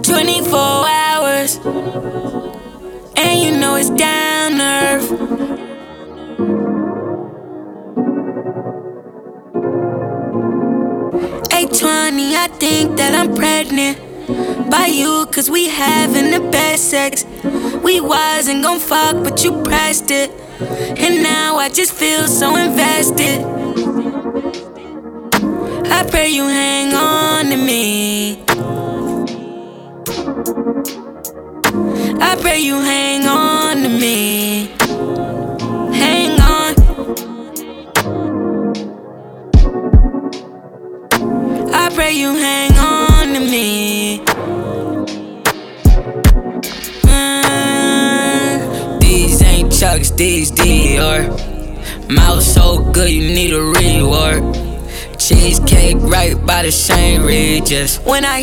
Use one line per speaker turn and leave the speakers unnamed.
24 hours, and you know it's down to earth. $820, I think that I'm pregnant by you, cause we having the best sex. We wasn't gon' fuck, but you pressed it, and now I just feel so invested. I pray you hang on to me. I pray you hang on to me. Hang on. I pray you hang on to me. These ain't Chucks, these Dior. Mouth so good you need a reward. Cheesecake right by the St. Regis. When I